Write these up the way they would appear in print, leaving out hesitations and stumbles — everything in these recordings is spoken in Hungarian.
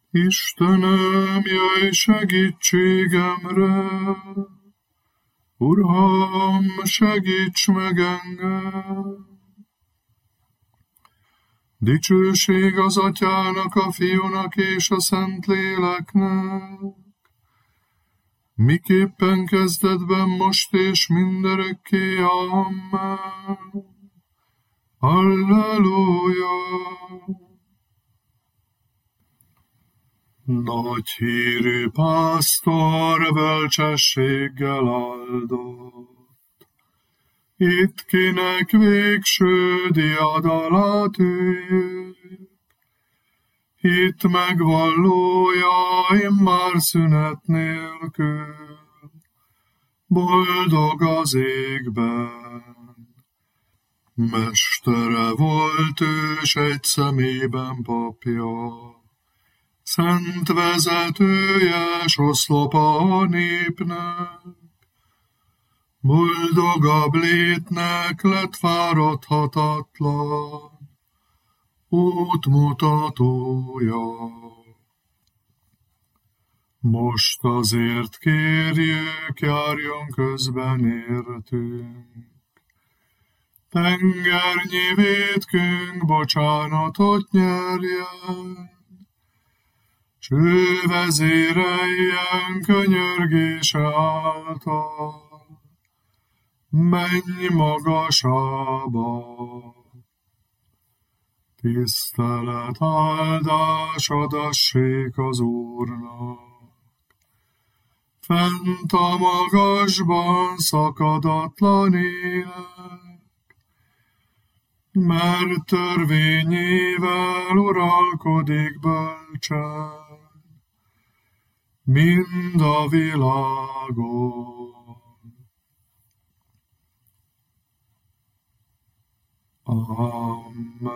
Istenem, jöjj segítségemre! Uram, segíts meg engem! Dicsőség az Atyának, a Fiúnak és a Szentléleknek, miképpen kezdetben, most és mindörökké. Amen. Halleluja! Nagy hírű pásztor bölcsességgel áldott, itt kinek végső diadalát üljük, itt megvallója immár szünet nélkül, boldog az égben. Mestere volt ő, s egy szemében papja, szent vezetője, s oszlopa a népnek. Boldogabb létnek lett fáradhatatlan útmutatója. Most azért kérjük, járjon közben értünk, tengernyi vétkünk bocsánatot nyerjen, s ő vezéreljen könyörgése által menj magasába. Tisztelet, áldás adassék az Úrnak, fent a magasban szakadatlan ének, mert törvényével uralkodik bölcsen mind a világon. Amen.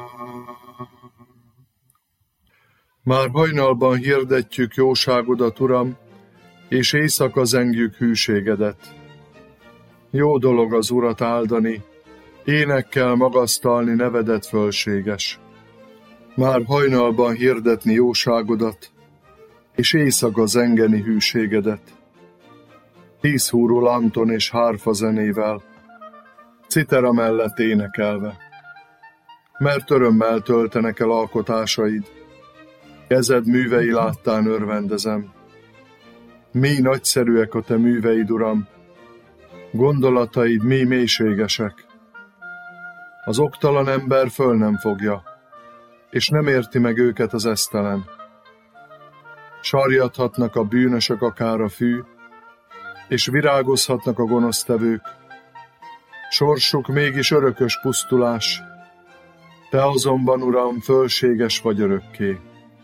Már hajnalban hirdetjük jóságodat, Uram, és éjszaka zengjük hűségedet. Jó dolog az Urat áldani, énekkel magasztalni nevedet fölséges. Már hajnalban hirdetni jóságodat, és éjszaka zengeni hűségedet. 10 húrú lanton és hárfa zenével, citera mellett énekelve. Mert örömmel töltenek el alkotásaid, kezed művei láttán örvendezem. Mi nagyszerűek a te műveid, Uram, gondolataid mi mélységesek. Az oktalan ember föl nem fogja, és nem érti meg őket az esztelen. Sarjadhatnak a bűnösök akár a fű, és virágozhatnak a gonosztevők. Sorsuk mégis örökös pusztulás, te azonban, Uram, fölséges vagy örökké.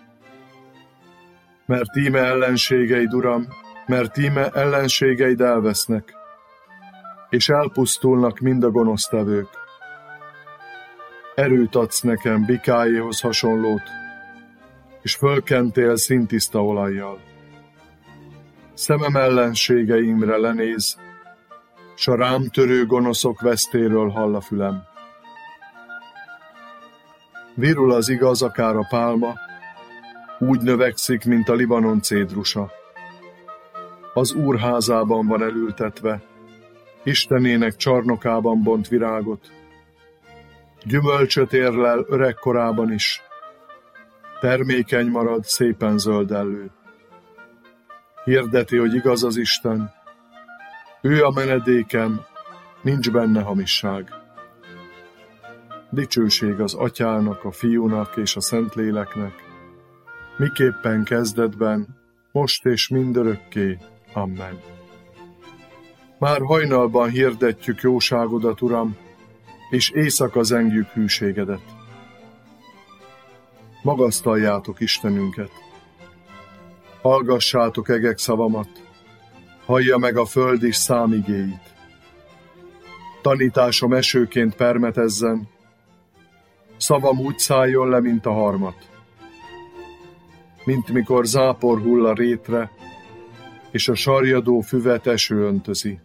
Mert íme ellenségeid, Uram, mert íme ellenségeid elvesznek, és elpusztulnak mind a gonosztevők. Erőt adsz nekem bikájéhoz hasonlót, és fölkentél színtiszta olajjal. Szemem ellenségeimre lenéz, s a rám törő gonoszok vesztéről hall a fülem. Virul az igaz akár a pálma, úgy növekszik, mint a Libanon cédrusa. Az Úr házában van elültetve, Istenének csarnokában bont virágot. Gyümölcsöt érlel öregkorában is, termékeny marad, szépen zöldellő. Hirdeti, hogy igaz az Isten, ő a menedékem, nincs benne hamisság. Dicsőség az Atyának, a Fiúnak és a Szentléleknek, miképpen kezdetben, most és mindörökké. Amen. Már hajnalban hirdetjük jóságodat, Uram, és éjszaka zengjük hűségedet. Magasztaljátok Istenünket! Hallgassátok egek szavamat, hallja meg a föld is számigéit. Tanításom esőként permetezzen, szavam úgy szálljon le, mint a harmat. Mint mikor zápor hull a rétre, és a sarjadó füvet eső öntözi.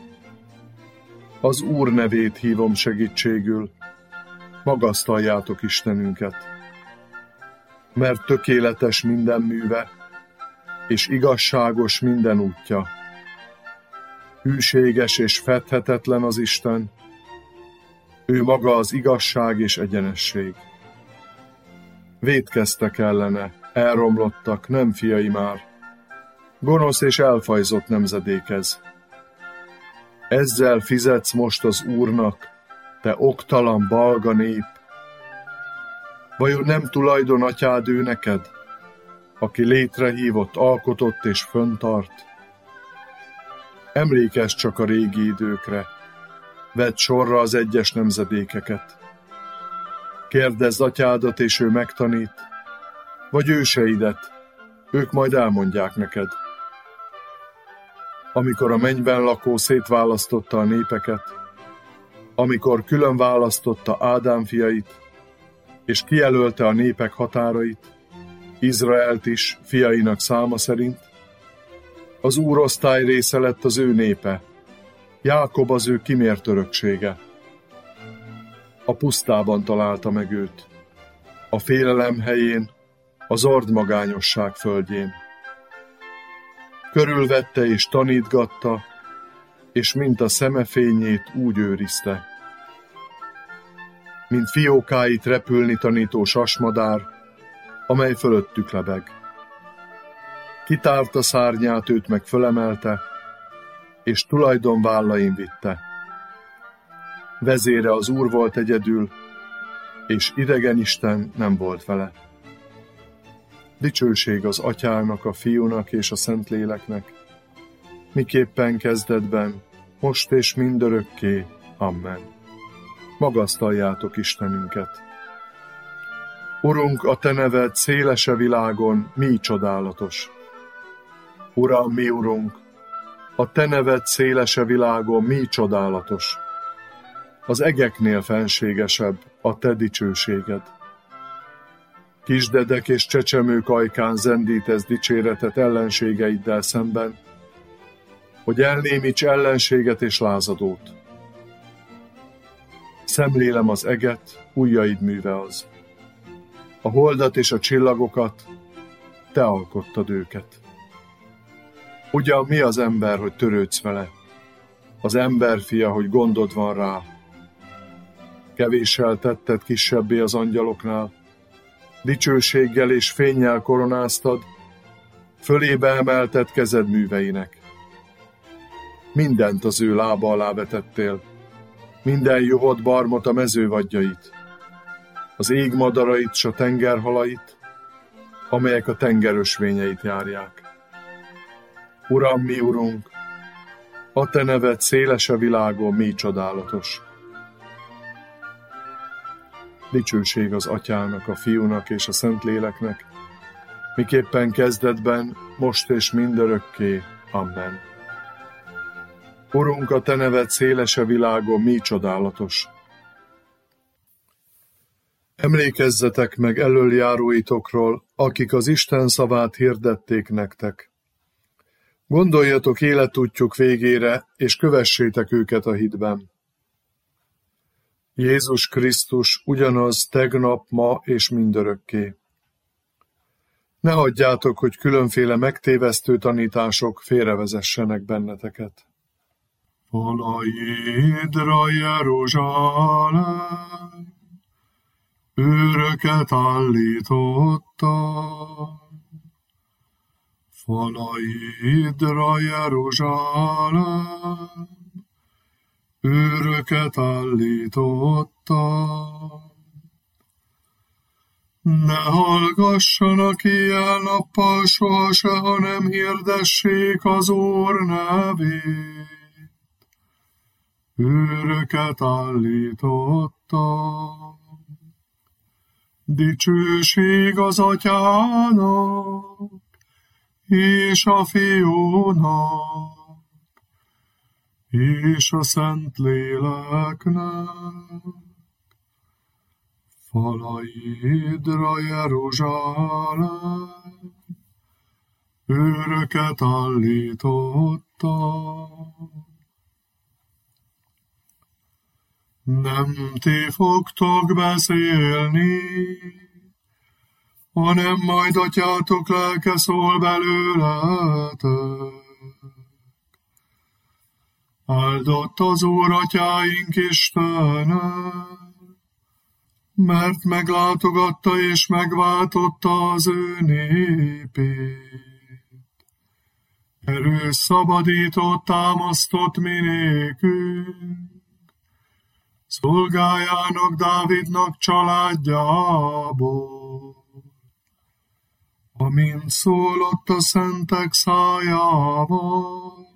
Az Úr nevét hívom segítségül, magasztaljátok Istenünket. mert tökéletes minden műve, és igazságos minden útja. Hűséges és fedhetetlen az Isten, ő maga az igazság és egyenesség. Vétkeztek ellene, elromlottak, nem fiai már, gonosz és elfajzott nemzedékez. Ezzel fizetsz most az Úrnak, te oktalan, balga nép. Vajon nem tulajdon atyád ő neked, aki létrehívott, alkotott és föntart? Emlékezz csak a régi időkre, vedd sorra az egyes nemzedékeket. Kérdezd atyádat, és ő megtanít, vagy őseidet, ők majd elmondják neked. Amikor a mennyben lakó szétválasztotta a népeket, amikor külön választotta Ádám fiait, és kijelölte a népek határait, Izraelt is fiainak száma szerint, az Úr osztály része lett az ő népe, Jákob az ő kimért öröksége. A pusztában találta meg őt, a félelem helyén, az ordmagányosság földjén. Körülvette és tanítgatta, és mint a szemefényét úgy őrizte. Mint fiókáit repülni tanító sasmadár, amely fölöttük lebeg. Kitárta szárnyát, őt meg fölemelte, és tulajdon vállain vitte. Vezére az Úr volt egyedül, és idegen isten nem volt vele. Dicsőség az Atyának, a Fiúnak és a Szentléleknek, miképpen kezdetben, most és mindörökké. Amen. Magasztaljátok Istenünket! Urunk, a Te neved szélese világon mi csodálatos! Uram, mi Urunk, a Te neved szélese világon mi csodálatos! Az egeknél fenségesebb a Te dicsőséged. Kisdedek és csecsemők ajkán zendítesz dicséretet ellenségeiddel szemben, hogy elnémíts ellenséget és lázadót. Szemlélem az eget, ujjaid műve az. A holdat és a csillagokat, te alkottad őket. Ugyan mi az ember, hogy törődsz vele? Az emberfia, hogy gondod van rá. Kevéssel tetted kisebbé az angyaloknál, dicsőséggel és fénnyel koronáztad, fölébe emelted kezed műveinek. Mindent az ő lába alá vetettél, minden juhott barmot a mezővadjait, az ég madarait s a tengerhalait, amelyek a tenger ösvényeit járják. Uram, mi Urunk, a Te neved szélese világon mi csodálatos. Dicsőség az Atyának, a Fiúnak és a Szentléleknek, miképpen kezdetben, most és mindörökké. Amen. Urunk, a Te neved szélese világon mi csodálatos. Emlékezzetek meg elöljáróitokról, akik az Isten szavát hirdették nektek. Gondoljatok életútjuk végére, és kövessétek őket a hitben. Jézus Krisztus ugyanaz tegnap, ma és mindörökké. Ne hagyjátok, hogy különféle megtévesztő tanítások félrevezessenek benneteket. Falaidra, Jeruzsálem, őröket állítottam. Falaidra, Jeruzsálem, őröket állítottam. Ne hallgassanak éjjel-nappal sohase, hanem hirdessék az Úr nevét. Őröket állítottam. Dicsőség az Atyának, és a Fiúnak, és a Szentléleknek. Falaidra, Jeruzsálem, őröket állítottam. Nem ti fogtok beszélni, hanem majd atyátok lelke szól belőletek. Áldott az Úr atyáink Istene, mert meglátogatta és megváltotta az ő népét. Erős szabadított, támasztott mi nékünk, szolgájának Dávidnak családjából, amint szólott a szentek szájával,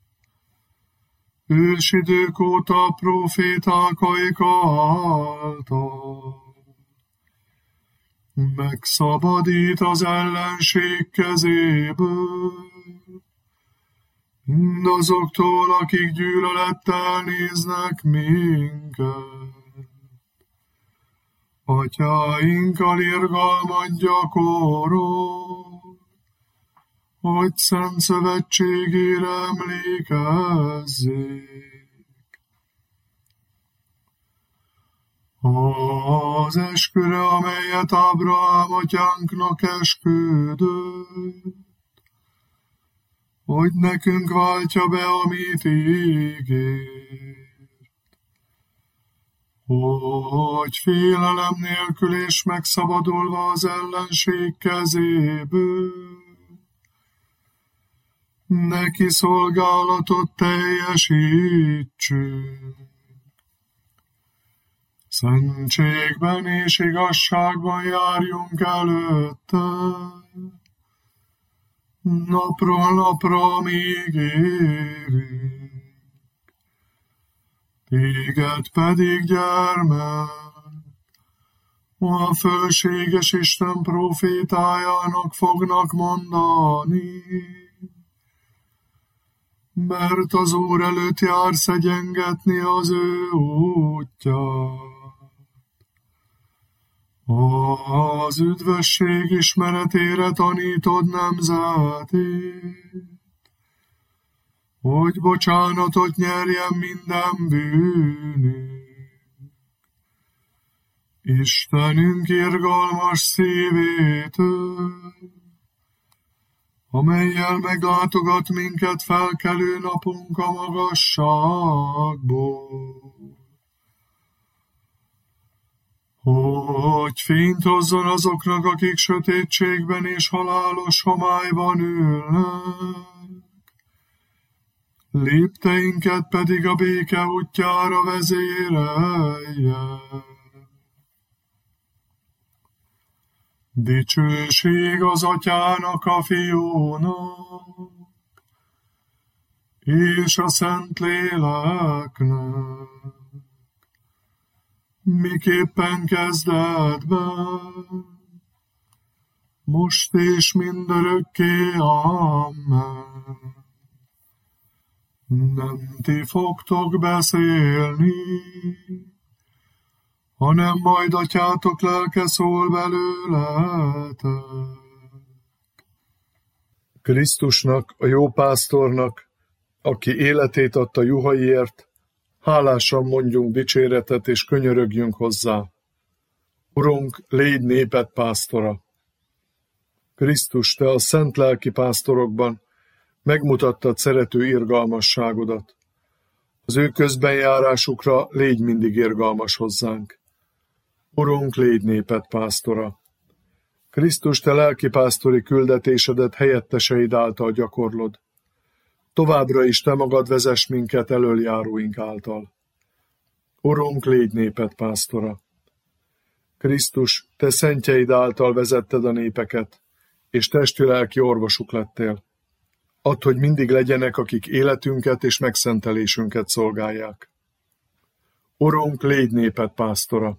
ősidők óta profétákaik által. Megszabadít az ellenség kezéből, mindazoktól, akik gyűlölettel néznek minket. Atyáinkkal irgalmat gyakorol, hogy szent szövetségére emlékezzék. Az esküre, amelyet Ábrahám atyánknak esküdött, hogy nekünk váltja be, amit ígért, hogy félelem nélkül és megszabadulva az ellenség kezéből, neki szolgálatot teljesítsünk. Szentségben és igazságban járjunk előtte, napról napra még érünk. Téged pedig, gyermek, a fölséges Isten profétájának fognak mondani, mert az Úr előtt jársz egyengetni az ő útját. Az üdvösség ismeretére tanítod nemzetét, hogy bocsánatot nyerjen minden bűnünk. Istenünk irgalmas szívétől, amellyel meglátogat minket felkelő napunk a magasságból, hogy fényt hozzon azoknak, akik sötétségben és halálos homályban ülnek, lépteinket pedig a béke útjára vezérelje. Dicsőség az Atyának, a Fiúnak, és a Szentléleknek, miképpen kezdetben, most és mindörökké. Amen. Nem ti fogtok beszélni, hanem majd atyátok lelke szól belőletek. Krisztusnak, a jó pásztornak, aki életét adta juhaiért, hálásan mondjunk dicséretet és könyörögjünk hozzá. Urunk, légy néped pásztora! Krisztus, te a szent lelki pásztorokban megmutattad szerető irgalmasságodat. Az ő közbenjárásukra légy mindig irgalmas hozzánk. Urunk, légy néped pásztora! Krisztus, te lelkipásztori küldetésedet helyetteseid által gyakorlod. Továbbra is te magad vezess minket elöljáróink által. Urunk, légy néped pásztora! Krisztus, te szentjeid által vezetted a népeket, és testi-lelki orvosuk lettél. Add, hogy mindig legyenek, akik életünket és megszentelésünket szolgálják. Urunk, légy néped pásztora!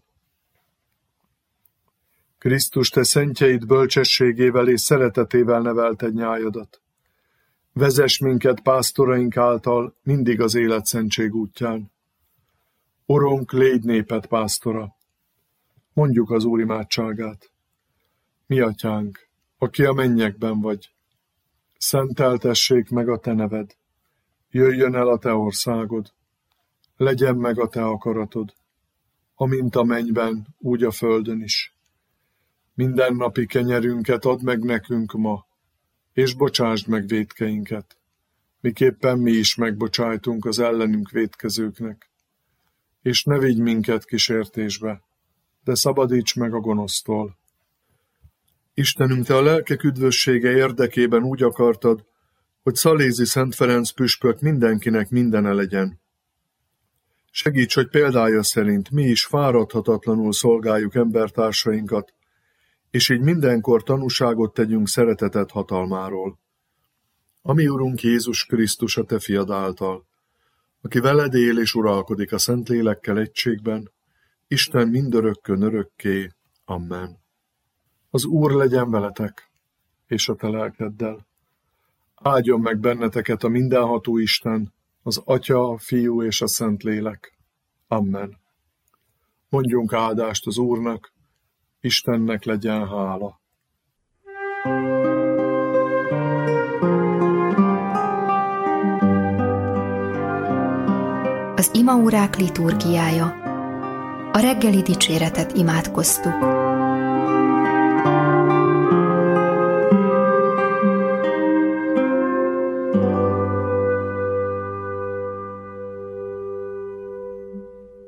Krisztus, te szentjeid bölcsességével és szeretetével nevelted nyájadat. Vezess minket pásztoraink által mindig az életszentség útján. Urunk, légy néped pásztora! Mondjuk az Úr imádságát. Mi atyánk, aki a mennyekben vagy, szenteltessék meg a te neved, jöjjön el a te országod, legyen meg a te akaratod, amint a mennyben, úgy a földön is. Mindennapi kenyerünket add meg nekünk ma, és bocsásd meg vétkeinket, miképpen mi is megbocsájtunk az ellenünk vétkezőknek. És ne vigy minket kísértésbe, de szabadíts meg a gonosztól. Istenünk, te a lelkek üdvössége érdekében úgy akartad, hogy Szalézi Szent Ferenc püspök mindenkinek mindene legyen. Segíts, hogy példája szerint mi is fáradhatatlanul szolgáljuk embertársainkat, és így mindenkor tanúságot tegyünk szereteted hatalmáról. A mi Urunk Jézus Krisztus a te fiad által, aki veled él és uralkodik a Szentlélekkel egységben, Isten mindörökkön örökké. Amen. Az Úr legyen veletek, és a te lelkeddel. Áldjon meg benneteket a mindenható Isten, az Atya, a Fiú és a Szentlélek. Amen. Mondjunk áldást az Úrnak, Istennek legyen hála. Az imaórák liturgiája. A reggeli dicséretet imádkoztuk.